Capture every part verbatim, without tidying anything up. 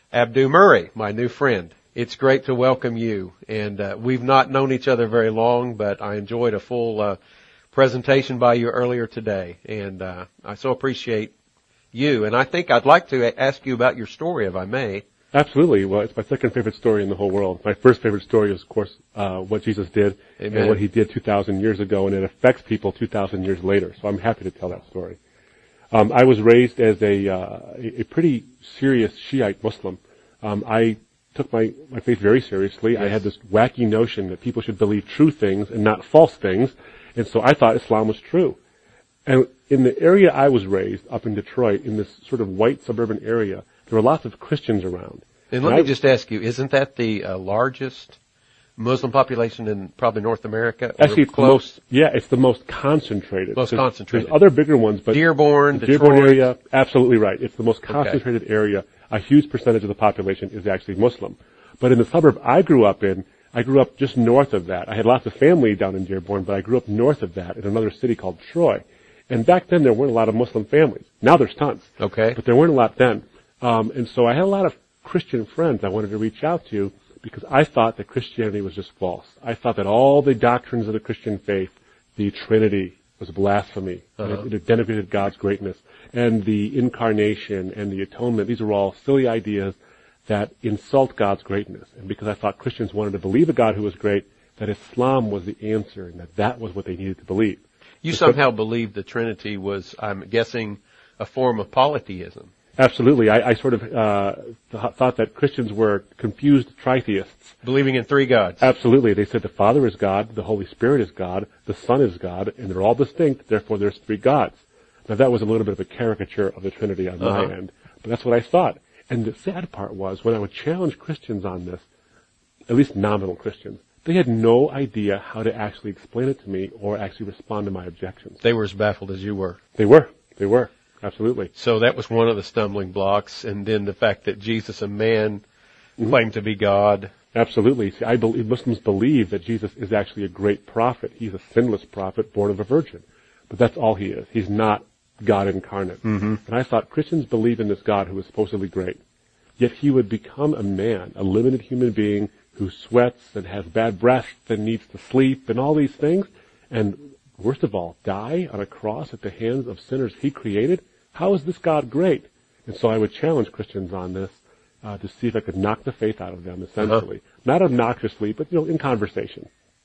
Abdu Murray, my new friend. It's great to welcome you. And uh, we've not known each other very long, but I enjoyed a full uh, presentation by you earlier today. And uh, I so appreciate you. And I think I'd like to ask you about your story, if I may. Absolutely. Well, it's my second favorite story in the whole world. My first favorite story is, of course, uh, what Jesus did Amen. And what he did two thousand years ago, and it affects people two thousand years later. So I'm happy to tell that story. Um, I was raised as a, uh, a pretty serious Shiite Muslim. Um, I took my, my faith very seriously. Yes. I had this wacky notion that people should believe true things and not false things, and so I thought Islam was true. And in the area I was raised, up in Detroit, in this sort of white suburban area, there were lots of Christians around. And let and me I, just ask you, isn't that the uh, largest Muslim population in probably North America? Actually, it's the close? most, yeah, it's the most concentrated. Most there's, concentrated. There's other bigger ones, but Dearborn, the Dearborn Detroit. area, absolutely right. It's the most concentrated Okay. area. A huge percentage of the population is actually Muslim. But in the suburb I grew up in, I grew up just north of that. I had lots of family down in Dearborn, but I grew up north of that in another city called Troy. And back then there weren't a lot of Muslim families. Now there's tons. Okay. But there weren't a lot then. Um, and so I had a lot of Christian friends I wanted to reach out to because I thought that Christianity was just false. I thought that all the doctrines of the Christian faith, the Trinity, was blasphemy. Uh-huh. It, it denigrated God's greatness. And the incarnation and the atonement, these are all silly ideas that insult God's greatness. And because I thought Christians wanted to believe a God who was great, that Islam was the answer and that that was what they needed to believe. You somehow believed the Trinity was, I'm guessing, a form of polytheism. Absolutely. I, I sort of uh, th- thought that Christians were confused tritheists. Believing in three gods. Absolutely. They said the Father is God, the Holy Spirit is God, the Son is God, and they're all distinct, therefore there's three gods. Now that was a little bit of a caricature of the Trinity on Uh-huh. my end, but that's what I thought. And the sad part was, when I would challenge Christians on this, at least nominal Christians, they had no idea how to actually explain it to me or actually respond to my objections. They were as baffled as you were. They were. They were. Absolutely. So that was one of the stumbling blocks, and then the fact that Jesus, a man, Mm-hmm. claimed to be God. Absolutely. See, I believe, Muslims believe that Jesus is actually a great prophet. He's a sinless prophet born of a virgin. But that's all he is. He's not God incarnate. Mm-hmm. And I thought Christians believe in this God who is supposedly great. Yet he would become a man, a limited human being who sweats and has bad breath and needs to sleep and all these things. And worst of all, die on a cross at the hands of sinners he created. How is this God great? And so I would challenge Christians on this uh, to see if I could knock the faith out of them, essentially. Uh-huh. Not obnoxiously, but, you know, in conversation.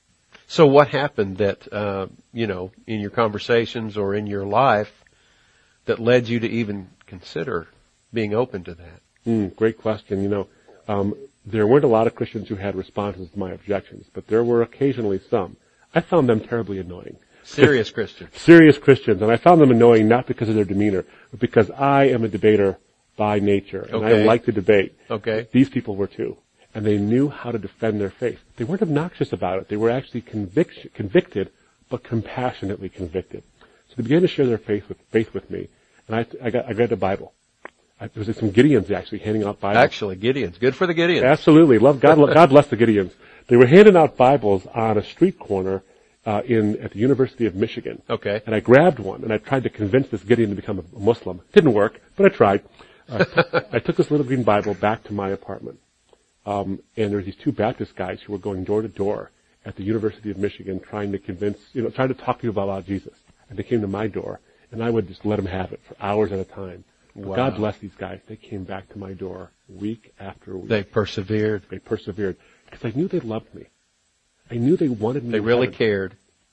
So what happened that, uh, you know, in your conversations or in your life that led you to even consider being open to that? Mm, great question. You know, um, there weren't a lot of Christians who had responses to my objections, but there were occasionally some. I found them terribly annoying. Serious Christians. Serious Christians. And I found them annoying not because of their demeanor, but because I am a debater by nature. And Okay. I like to debate. Okay. These people were too. And they knew how to defend their faith. They weren't obnoxious about it. They were actually convic- convicted, but compassionately convicted. So they began to share their faith with, faith with me. And I, I, got, I read the Bible. I, there was some Gideons actually handing out Bibles. Actually, Gideons. Good for the Gideons. Absolutely. Love God, God bless the Gideons. They were handing out Bibles on a street corner Uh, in at the University of Michigan. Okay. And I grabbed one and I tried to convince this Gideon to become a Muslim. Didn't work, but I tried. Uh, I took this little green Bible back to my apartment. Um, and there were these two Baptist guys who were going door to door at the University of Michigan trying to convince, you know, trying to talk people about Jesus. And they came to my door and I would just let them have it for hours at a time. But Wow. God bless these guys. They came back to my door week after week. They persevered. They persevered because I knew they loved me. I knew they wanted me. They to really have it. cared.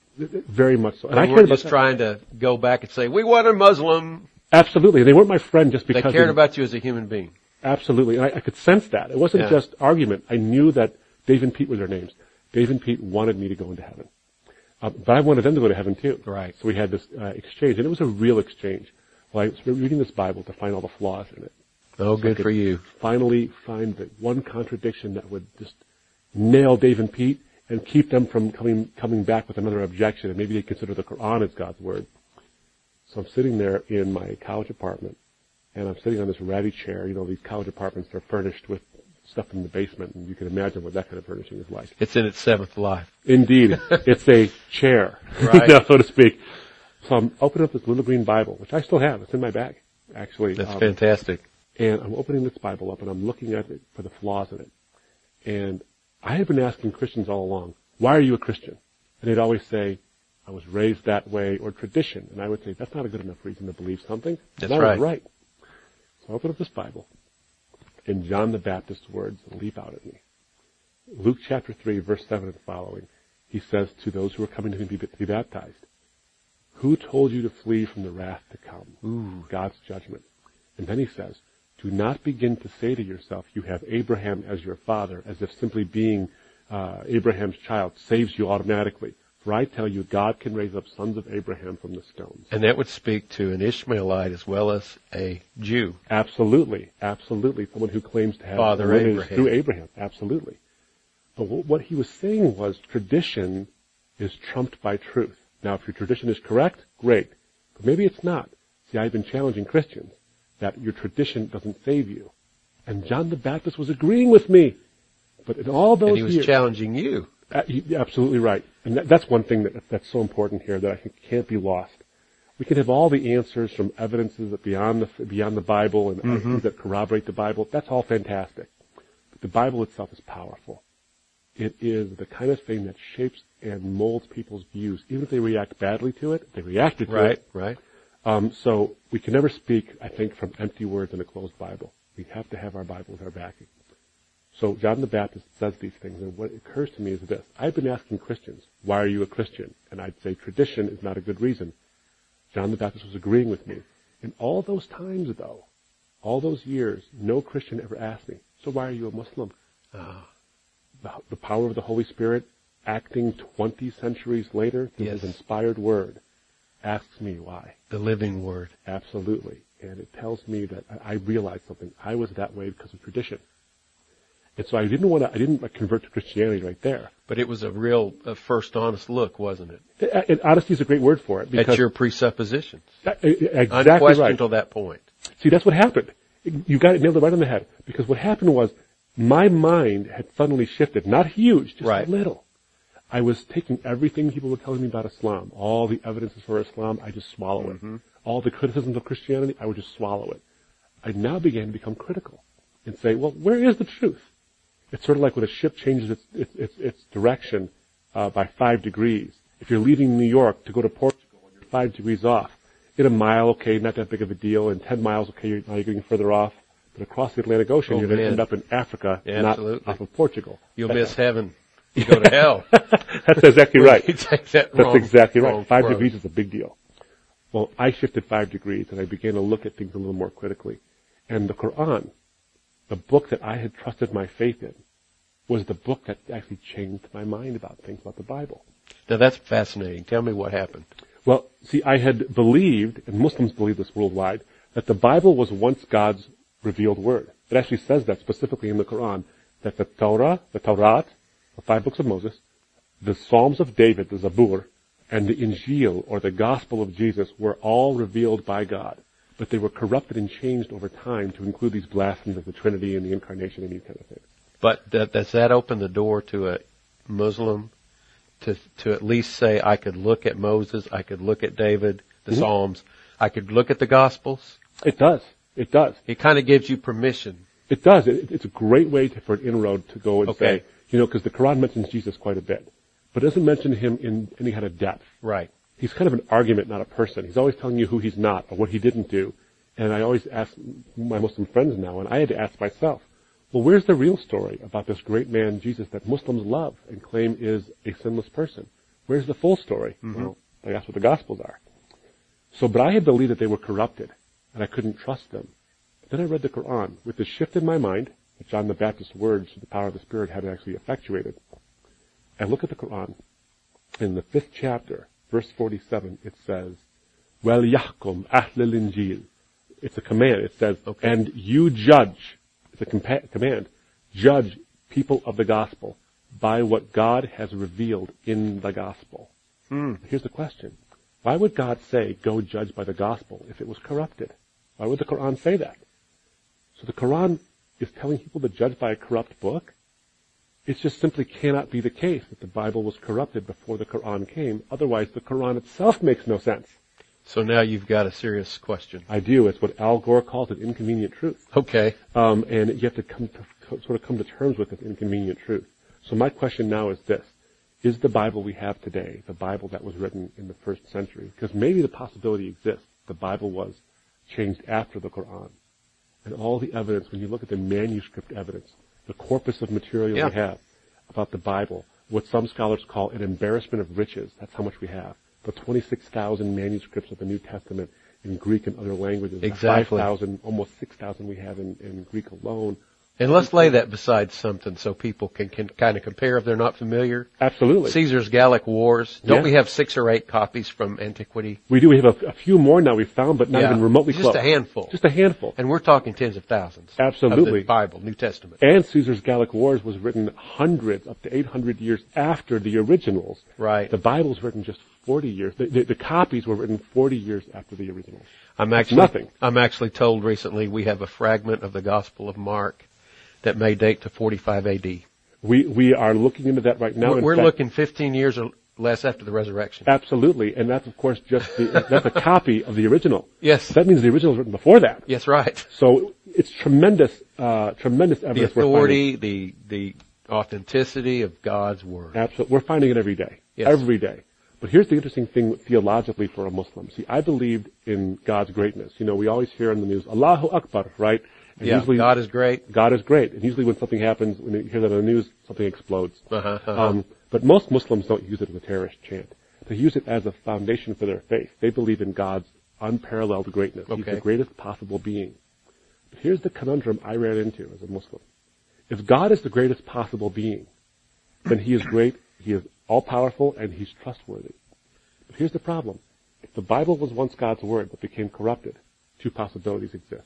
Very much so. And They I cared weren't about just that. trying to go back and say, we want a Muslim. Absolutely. They weren't my friend just They because cared they, about you as a human being. Absolutely. And I, I could sense that. It wasn't Yeah. just argument. I knew that Dave and Pete were their names. Dave and Pete wanted me to go into heaven. Uh, but I wanted them to go to heaven too. Right. So we had this uh, exchange, and it was a real exchange. Well, I was reading this Bible to find all the flaws in it. Oh, So I good could for you. Finally find the one contradiction that would just nail Dave and Pete and keep them from coming coming back with another objection, and maybe they consider the Quran as God's word. So I'm sitting there in my college apartment, and I'm sitting on this ratty chair. You know, these college apartments are furnished with stuff in the basement, and you can imagine what that kind of furnishing is like. It's in its seventh life. Indeed. It's a chair, Right. you know, so to speak. So I'm opening up this little green Bible, which I still have. It's in my bag, actually. That's Um, fantastic. And I'm opening this Bible up and I'm looking at it for the flaws in it. And I had been asking Christians all along, why are you a Christian? And they'd always say, I was raised that way, or tradition. And I would say, that's not a good enough reason to believe something. That's and I right. was right. So I open up this Bible, and John the Baptist's words leap out at me. Luke chapter three, verse seven and following, he says to those who are coming to him to be, to be baptized, who told you to flee from the wrath to come? Ooh. God's judgment. And then he says, do not begin to say to yourself, you have Abraham as your father, as if simply being uh, Abraham's child saves you automatically. For I tell you, God can raise up sons of Abraham from the stones. And that would speak to an Ishmaelite as well as a Jew. Absolutely, absolutely. Someone who claims to have Father lineage Abraham. through Abraham, absolutely. But what he was saying was tradition is trumped by truth. Now, if your tradition is correct, great. But maybe it's not. See, I've been challenging Christians that your tradition doesn't save you. And John the Baptist was agreeing with me. But in all those And he was years, challenging you. Uh, you're absolutely right. And that, that's one thing that, that's so important here that I think can't be lost. We can have all the answers from evidences that beyond the, beyond the Bible and Mm-hmm. things that corroborate the Bible. That's all fantastic. But the Bible itself is powerful. It is the kind of thing that shapes and molds people's views. Even if they react badly to it, they reacted to Right, it. right. Um, so we can never speak, I think, from empty words in a closed Bible. We have to have our Bible as our backing. So John the Baptist says these things, and what occurs to me is this. I've been asking Christians, why are you a Christian? And I'd say tradition is not a good reason. John the Baptist was agreeing with me. In all those times, though, all those years, no Christian ever asked me, so why are you a Muslim? Oh. The, the power of the Holy Spirit, acting twenty centuries later through Yes. his inspired word, asks me why. The living word. Absolutely. And it tells me that I, I realized something. I was that way because of tradition. And so I didn't want to, I didn't like, convert to Christianity right there. But it was a real uh, first honest look, wasn't it? And, and honesty is a great word for it. Because At your presuppositions. that, exactly Unquestioned right. until that point. See, that's what happened. You got it nailed it right on the head. Because what happened was my mind had suddenly shifted. Not huge, just Right. a little. I was taking everything people were telling me about Islam, all the evidences for Islam, I just swallow it. Mm-hmm. All the criticisms of Christianity, I would just swallow it. I now began to become critical and say, well, where is the truth? It's sort of like when a ship changes its its its, its direction uh, by five degrees. If you're leaving New York to go to Portugal and you're five degrees off, in a mile, okay, not that big of a deal. In ten miles, okay, you're, now you're getting further off. But across the Atlantic Ocean, Oh, you're going to man. end up in Africa, Yeah, not absolutely. off of Portugal. You'll miss heaven. You go to hell. That's exactly right. You take that That's wrong, exactly right. wrong Five approach. degrees is a big deal. Well, I shifted five degrees and I began to look at things a little more critically. And the Quran, the book that I had trusted my faith in, was the book that actually changed my mind about things about the Bible. Now that's fascinating. Tell me what happened. Well, see, I had believed, and Muslims believe this worldwide, that the Bible was once God's revealed word. It actually says that specifically in the Quran, that the Torah, the Taurat, the five books of Moses, the Psalms of David, the Zabur, and the Injil, or the Gospel of Jesus, were all revealed by God. But they were corrupted and changed over time to include these blasphemies of the Trinity and the Incarnation and these kind of things. But that, does that open the door to a Muslim to to at least say, I could look at Moses, I could look at David, the Mm-hmm. Psalms, I could look at the Gospels? It does. It does. It kind of gives you permission. It does. It, it's a great way to, for an inroad to go and Okay. say, you know, because the Quran mentions Jesus quite a bit, but it doesn't mention him in any kind of depth. Right. He's kind of an argument, not a person. He's always telling you who he's not or what he didn't do. And I always ask my Muslim friends now, and I had to ask myself, well, where's the real story about this great man, Jesus, that Muslims love and claim is a sinless person? Where's the full story? Mm-hmm. Well, that's what the Gospels are. So, but I had believed that they were corrupted, and I couldn't trust them. Then I read the Quran with the shift in my mind that John the Baptist's words, the power of the Spirit, had actually effectuated. I look at the Quran. In the fifth chapter, verse forty-seven, it says, "Well yahkum ahlul injil." It's a command. It says, Okay. and you judge. It's a compa- command. Judge people of the gospel by what God has revealed in the gospel. Hmm. Here's the question. Why would God say, go judge by the gospel if it was corrupted? Why would the Quran say that? So the Quran is telling people to judge by a corrupt book? It just simply cannot be the case that the Bible was corrupted before the Quran came. Otherwise, the Quran itself makes no sense. So now you've got a serious question. I do. It's what Al Gore calls an inconvenient truth. Okay. Um, and you have to come to, sort of come to terms with this inconvenient truth. So my question now is this. Is the Bible we have today the Bible that was written in the first century? Because maybe the possibility exists the Bible was changed after the Quran. And all the evidence, when you look at the manuscript evidence, the corpus of material yeah. we have about the Bible, what some scholars call an embarrassment of riches, that's how much we have. The twenty-six thousand manuscripts of the New Testament in Greek and other languages. Exactly. five thousand, almost six thousand we have in, in Greek alone. And let's lay that beside something so people can, can kind of compare if they're not familiar. Absolutely. Caesar's Gallic Wars. Don't yeah. we have six or eight copies from antiquity? We do. We have a, a few more now we've found, but not yeah. even remotely Just close. Just a handful. Just a handful. And we're talking tens of thousands. Absolutely. Of the Bible, New Testament. And Caesar's Gallic Wars was written hundreds, up to eight hundred years after the originals. Right. The Bible's written just forty years. The, the, the copies were written forty years after the originals. I'm actually, nothing. I'm actually told recently we have a fragment of the Gospel of Mark that may date to forty-five A D. We we are looking into that right now. We're, we're fact, looking fifteen years or less after the resurrection. Absolutely, and that's of course just the, that's a copy of the original. Yes. That means the original was written before that. Yes, right. So it's tremendous, uh, tremendous evidence. The authority, the the authenticity of God's word. Absolutely, we're finding it every day. Yes. Every day. But here's the interesting thing theologically for a Muslim. See, I believed in God's greatness. You know, we always hear on the news, Allahu Akbar, right? And yeah, usually, God is great. God is great. And usually when something happens, when you hear that on the news, something explodes. Uh-huh, uh-huh. Um, but most Muslims don't use it as a terrorist chant. They use it as a foundation for their faith. They believe in God's unparalleled greatness. Okay. He's the greatest possible being. But here's the conundrum I ran into as a Muslim. If God is the greatest possible being, then He is great, He is all-powerful, and He's trustworthy. But here's the problem. If the Bible was once God's word but became corrupted, two possibilities exist.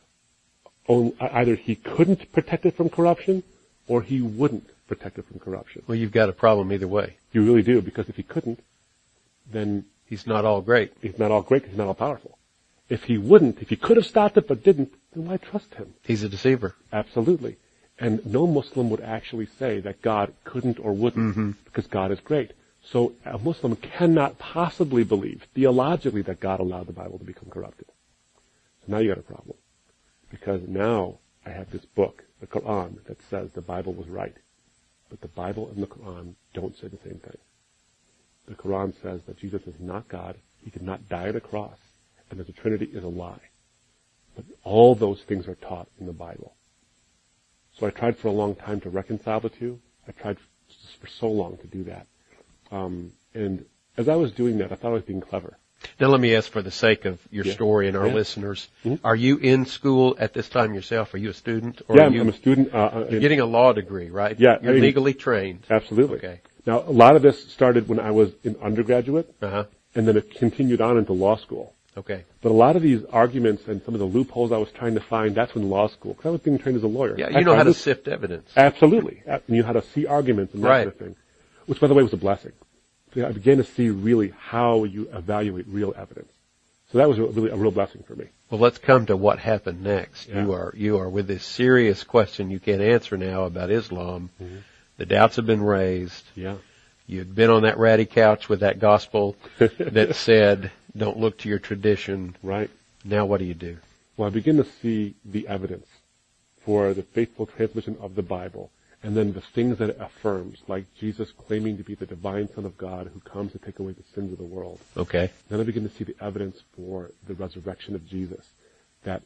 Either He couldn't protect it from corruption, or He wouldn't protect it from corruption. Well, you've got a problem either way. You really do, because if He couldn't, then He's not all great. He's not all great because He's not all powerful. If He wouldn't, if He could have stopped it but didn't, then why trust Him? He's a deceiver. Absolutely. And no Muslim would actually say that God couldn't or wouldn't, mm-hmm. because God is great. So a Muslim cannot possibly believe theologically that God allowed the Bible to become corrupted. So now you got a problem. Because now I have this book, the Quran, that says the Bible was right. But the Bible and the Quran don't say the same thing. The Quran says that Jesus is not God, He did not die on a cross, and that the Trinity is a lie. But all those things are taught in the Bible. So I tried for a long time to reconcile the two. I tried for so long to do that. Um, and as I was doing that, I thought I was being clever. Now let me ask, for the sake of your yeah. story and our yeah. listeners, mm-hmm. are you in school at this time yourself? Are you a student? Or yeah, are you, I'm a student. Uh, you're getting a law degree, right? Yeah. You're I mean, legally trained. Absolutely. Okay. Now, a lot of this started when I was in undergraduate, uh-huh. and then it continued on into law school. Okay. But a lot of these arguments and some of the loopholes I was trying to find, that's when law school, because I was being trained as a lawyer. Yeah, I, you know I how was, to sift evidence. Absolutely. You knew how to see arguments and that right. sort of thing, which, by the way, was a blessing. So I began to see really how you evaluate real evidence. So that was really a real blessing for me. Well, let's come to what happened next. Yeah. You are you are with this serious question you can't answer now about Islam. Mm-hmm. The doubts have been raised. Yeah. You'd been on that ratty couch with that gospel that said, don't look to your tradition. Right. Now what do you do? Well, I begin to see the evidence for the faithful transmission of the Bible, and then the things that it affirms, like Jesus claiming to be the divine Son of God who comes to take away the sins of the world. Okay. Then I begin to see the evidence for the resurrection of Jesus, that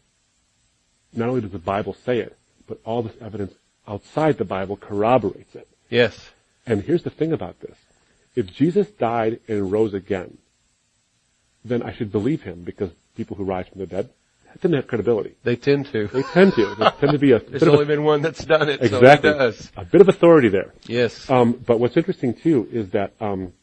not only does the Bible say it, but all this evidence outside the Bible corroborates it. Yes. And here's the thing about this. If Jesus died and rose again, then I should believe Him, because people who rise from the dead didn't have credibility. They tend to. They tend to. They tend to be a There's bit only of a, been one that's done it, exactly, so it does. A bit of authority there. Yes. Um, but what's interesting too is that um,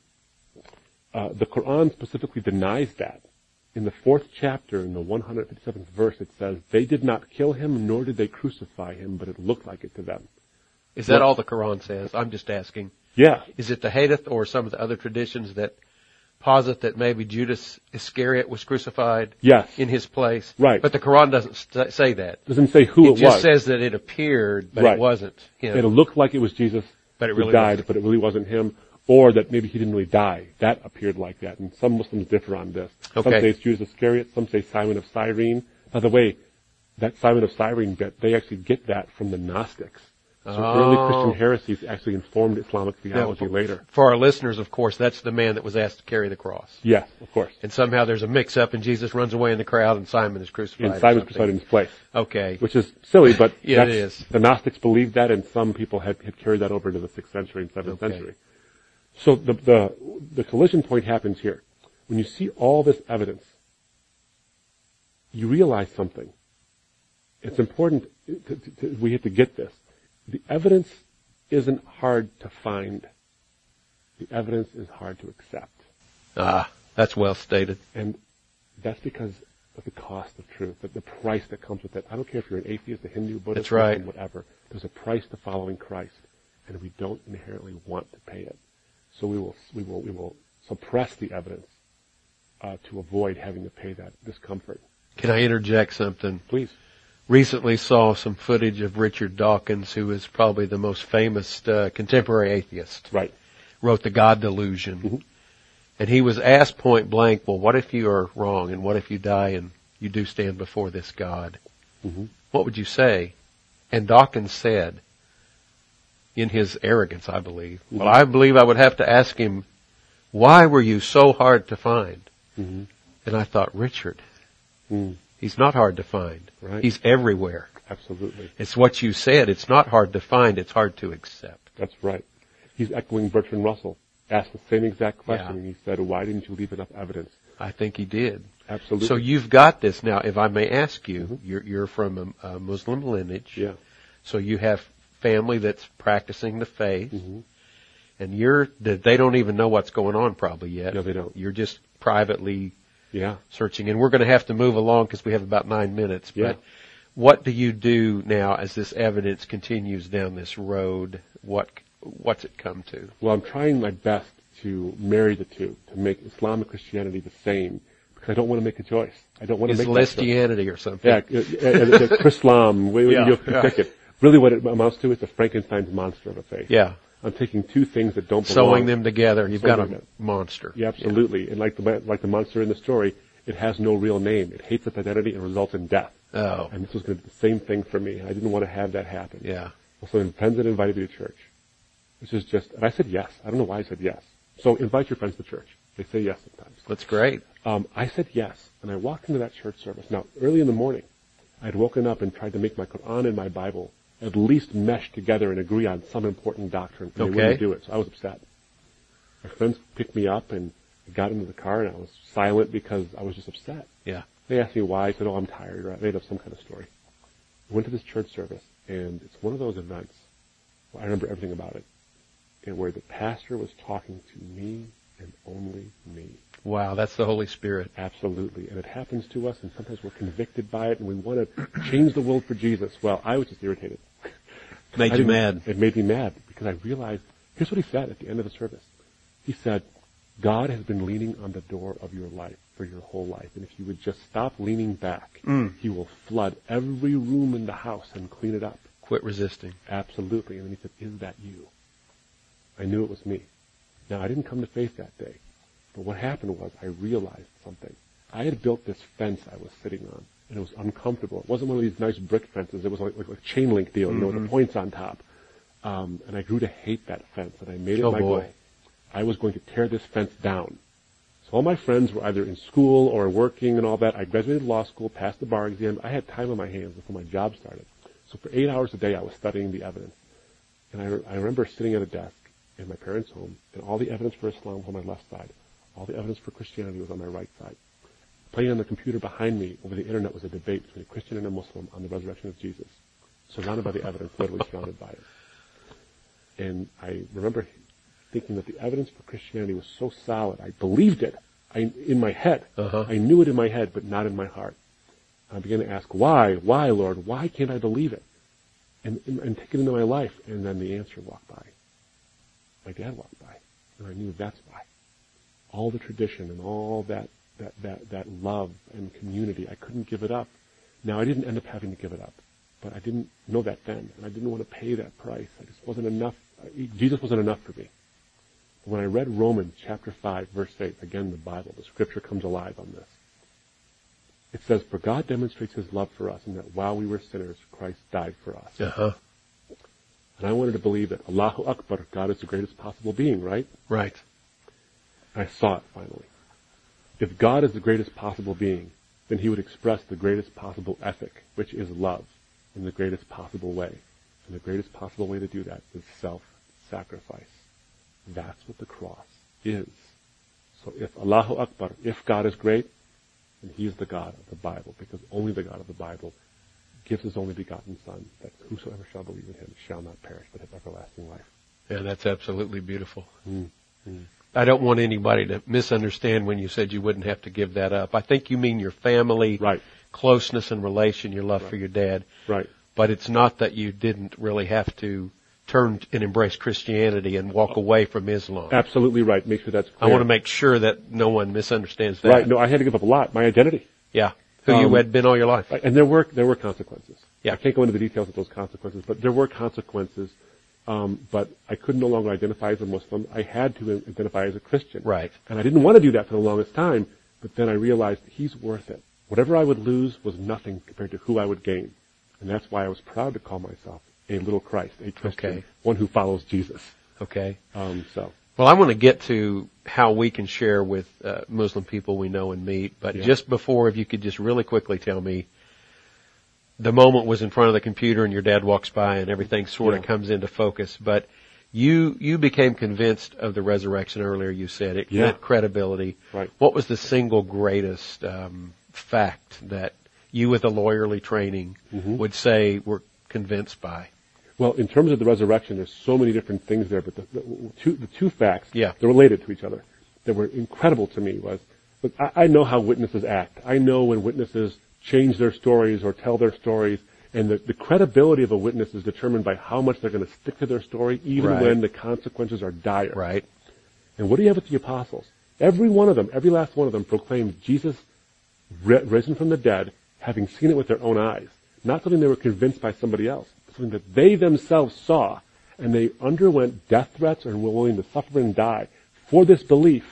uh, the Quran specifically denies that. In the fourth chapter, in the one hundred fifty-seventh verse, it says, "They did not kill Him, nor did they crucify Him, but it looked like it to them." Is that all the Quran says? I'm just asking. Yeah. Is it the Hadith or some of the other traditions that posit that maybe Judas Iscariot was crucified Yes. in his place? Right. But the Quran doesn't st- say that. Doesn't say who it, It was. just says that it appeared, but Right. it wasn't him. It looked like it was Jesus But it who really died, wasn't. but it really wasn't Him. or that maybe he didn't really die. That appeared like that, and some Muslims differ on this. Okay. Some say it's Judas Iscariot, some say Simon of Cyrene. By the way, that Simon of Cyrene bit, they actually get that from the Gnostics. So Oh. early Christian heresies actually informed Islamic theology Now, for, later. For our listeners, of course, that's the man that was asked to carry the cross. Yes, of course. And somehow there's a mix-up, and Jesus runs away in the crowd, and Simon is crucified. And or Simon's something. crucified in his place. Okay. Which is silly, but Yeah, that's, it is. the Gnostics believed that, and some people had, had carried that over to the sixth century and seventh Okay. century. So the, the the collision point happens here. When you see all this evidence, you realize something. It's important. To, to, to, we have to get this. The evidence isn't hard to find. The evidence is hard to accept. Ah, that's well stated. And that's because of the cost of truth, the, the price that comes with it. I don't care if you're an atheist, a Hindu, Buddhist, That's right. Muslim, whatever. There's a price to following Christ, and we don't inherently want to pay it. So we will, we will, we will suppress the evidence uh, to avoid having to pay that discomfort. Can I interject something? Please. Recently saw some footage of Richard Dawkins, who is probably the most famous uh, contemporary atheist. Right. Wrote The God Delusion. Mm-hmm. And he was asked point blank, well, what if you are wrong, and what if you die and you do stand before this God? Mm-hmm. What would you say? And Dawkins said, in his arrogance, I believe, Mm-hmm. well, I believe I would have to ask him, why were you so hard to find? Mm-hmm. And I thought, Richard, Mm. he's not hard to find. Right. He's everywhere. Absolutely. It's what you said. It's not hard to find. It's hard to accept. That's right. He's echoing Bertrand Russell. Asked the same exact question, Yeah. and he said, why didn't you leave enough evidence? I think he did. Absolutely. So you've got this now. If I may ask you, Mm-hmm. you're, you're from a, a Muslim lineage. Yeah. So you have family that's practicing the faith, Mm-hmm. and you're they don't even know what's going on probably yet. No, they don't. You're just privately Yeah. searching, and we're going to have to move along because we have about nine minutes. Yeah. But what do you do now as this evidence continues down this road? What what's it come to? Well, I'm trying my best to marry the two, to make Islam and Christianity the same, because I don't want to make a choice. I don't want to make that choice. Islamistianity or something? Yeah, uh, uh, uh, Chrislam, we- we- Yeah, you'll yeah. pick it. Really what it amounts to is the Frankenstein's monster of a faith. Yeah. I'm taking two things that don't belong. Sewing them together, you've Sewing got them a together. monster. Yeah, absolutely. And like the like the monster in the story, it has no real name. It hates its identity and results in death. Oh, And this was going to be the same thing for me. I didn't want to have that happen. yeah. So friends had invited me to church, which is just, and I said yes. I don't know why I said yes. So invite your friends to church. They say yes sometimes. That's great. Um, I said yes, and I walked into that church service. Now, early in the morning, I had woken up and tried to make my Quran and my Bible at least mesh together and agree on some important doctrine. And Okay. they wouldn't do it, so I was upset. My friends picked me up, and I got into the car, and I was silent because I was just upset. Yeah. They asked me why. I said, oh, I'm tired, or I made up some kind of story. I went to this church service, and it's one of those events. Well, I remember everything about it, and where the pastor was talking to me and only me. Wow, that's the Holy Spirit. Absolutely. And it happens to us, and sometimes we're convicted by it, and we want to change the world for Jesus. Well, I was just irritated. Made I you didn't- mad. It made me mad, because I realized, here's what he said at the end of the service. He said, God has been leaning on the door of your life for your whole life, and if you would just stop leaning back, Mm. he will flood every room in the house and clean it up. Quit resisting. Absolutely. And then he said, is that you? I knew it was me. Now, I didn't come to faith that day. But what happened was I realized something. I had built this fence I was sitting on, and it was uncomfortable. It wasn't one of these nice brick fences. It was like, like a chain link deal, you know, with the points on top. Um, and I grew to hate that fence, and I made it Oh, my boy. goal. I was going to tear this fence down. So all my friends were either in school or working and all that. I graduated law school, passed the bar exam. I had time on my hands before my job started. So for eight hours a day, I was studying the evidence. And I, I remember sitting at a desk in my parents' home, and all the evidence for Islam was on my left side. All the evidence for Christianity was on my right side. Playing on the computer behind me over the internet was a debate between a Christian and a Muslim on the resurrection of Jesus, surrounded by the evidence, literally surrounded by it. And I remember thinking that the evidence for Christianity was so solid. I believed it I, in my head. Uh-huh. I knew it in my head, but not in my heart. I began to ask, why? Why, Lord? Why can't I believe it? And, and, and take it into my life. And then the answer walked by. My dad walked by. And I knew that's why. All the tradition and all that, that, that, that love and community, I couldn't give it up. Now, I didn't end up having to give it up. But I didn't know that then. And I didn't want to pay that price. I just wasn't enough. Jesus wasn't enough for me. When I read Romans chapter five, verse eight, again the Bible, the scripture comes alive on this. It says, for God demonstrates his love for us in that while we were sinners, Christ died for us. Uh-huh. And I wanted to believe that Allahu Akbar, God is the greatest possible being, right? Right. I saw it finally. If God is the greatest possible being, then he would express the greatest possible ethic, which is love, in the greatest possible way. And the greatest possible way to do that is self-sacrifice. That's what the cross is. So if Allahu Akbar, if God is great, then he is the God of the Bible, because only the God of the Bible gives his only begotten Son, that whosoever shall believe in him shall not perish, but have everlasting life. Yeah, that's absolutely beautiful. Mm-hmm. I don't want anybody to misunderstand when you said you wouldn't have to give that up. I think you mean your family, right. closeness and relation, your love right. for your dad. Right. But it's not that you didn't really have to turn and embrace Christianity and walk away from Islam. Absolutely right. Make sure that's clear. I want to make sure that no one misunderstands that. Right. No, I had to give up a lot. My identity. Yeah. Who um, you had been all your life. And there were there were consequences. Yeah. I can't go into the details of those consequences, but there were consequences. Um, but I could no longer identify as a Muslim. I had to identify as a Christian. Right. And I didn't want to do that for the longest time, but then I realized he's worth it. Whatever I would lose was nothing compared to who I would gain. And that's why I was proud to call myself a little Christ, a Christian, okay. one who follows Jesus. Okay. Um, so. Well, I want to get to how we can share with uh, Muslim people we know and meet, but yeah. just before, if you could just really quickly tell me, the moment was in front of the computer and your dad walks by and everything sort of yeah. comes into focus, but you you became convinced of the resurrection earlier, you said. It yeah. meant credibility. Right. What was the single greatest um, fact that you with a lawyerly training mm-hmm. would say were convinced by? Well, in terms of the resurrection, there's so many different things there, but the, the, two, the two facts, yeah. they're related to each other, that were incredible to me was, look, I, I know how witnesses act. I know when witnesses change their stories or tell their stories, and the, the credibility of a witness is determined by how much they're going to stick to their story, even right. when the consequences are dire. Right. And what do you have with the apostles? Every one of them, every last one of them proclaimed Jesus risen from the dead, having seen it with their own eyes. Not something they were convinced by somebody else, but something that they themselves saw, and they underwent death threats and were willing to suffer and die for this belief.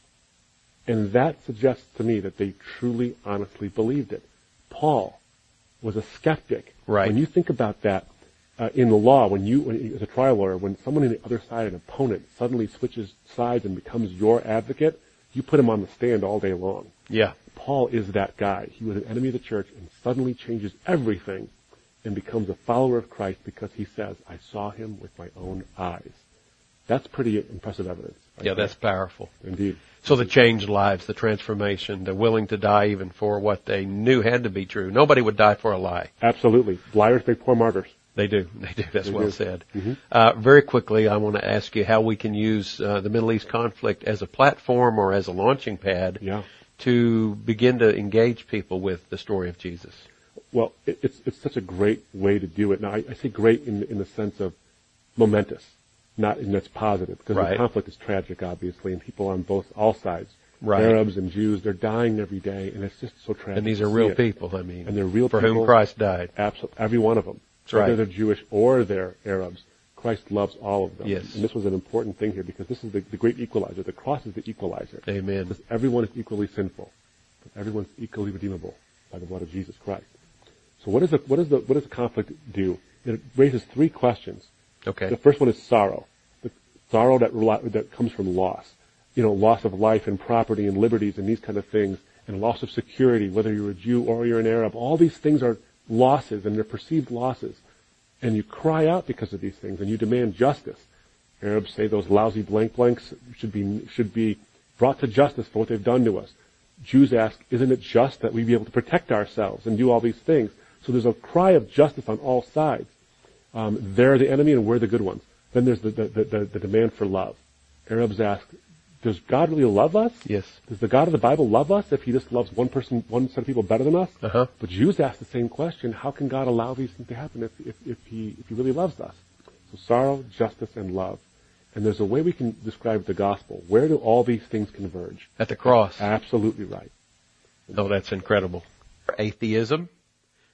And that suggests to me that they truly, honestly believed it. Paul was a skeptic. Right. When you think about that uh, in the law, when you, when, as a trial lawyer, when someone on the other side, an opponent, suddenly switches sides and becomes your advocate, you put him on the stand all day long. Yeah. Paul is that guy. He was an enemy of the church and suddenly changes everything and becomes a follower of Christ because he says, I saw him with my own eyes. That's pretty impressive evidence. I yeah, think. That's powerful. Indeed. So the changed lives, the transformation, the willing to die even for what they knew had to be true. Nobody would die for a lie. Absolutely. Liars make poor martyrs. They do. They do. That's they well do. said. Mm-hmm. Uh, very quickly, I want to ask you how we can use uh, the Middle East conflict as a platform or as a launching pad yeah. to begin to engage people with the story of Jesus. Well, it, it's it's such a great way to do it. Now, I, I say great in in the sense of momentous, not in that's positive, because right. the conflict is tragic, obviously, and people on both all sides, right. Arabs and Jews, they're dying every day, and it's just so tragic. And these are real people, I mean, and they're real for people, whom Christ died. Absolutely, every one of them. That's right. Whether they're Jewish or they're Arabs, Christ loves all of them. Yes. And this was an important thing here because this is the, the great equalizer. The cross is the equalizer. Amen. Because everyone is equally sinful, but everyone's equally redeemable by the blood of Jesus Christ. So what, is the, what, is the, what does the conflict do? It raises three questions. Okay. The first one is sorrow. The sorrow that, that comes from loss. You know, loss of life and property and liberties and these kind of things, and loss of security, whether you're a Jew or you're an Arab. All these things are losses, and they're perceived losses. And you cry out because of these things, and you demand justice. Arabs say those lousy blank blanks should be should be brought to justice for what they've done to us. Jews ask, isn't it just that we be able to protect ourselves and do all these things? So there's a cry of justice on all sides. Um, they're the enemy and we're the good ones. Then there's the, the, the, the demand for love. Arabs ask, does God really love us? Yes. Does the God of the Bible love us if he just loves one person, one set of people better than us? Uh-huh. But Jews ask the same question, how can God allow these things to happen if, if, if, he, if he really loves us? So sorrow, justice, and love. And there's a way we can describe the gospel. Where do all these things converge? At the cross. Absolutely right. Oh, that's incredible. Atheism,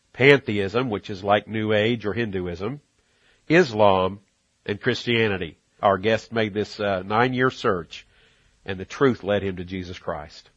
pantheism, which is like New Age or Hinduism, Islam, and Christianity. our guest made this uh, nine-year search, and the truth led him to Jesus Christ.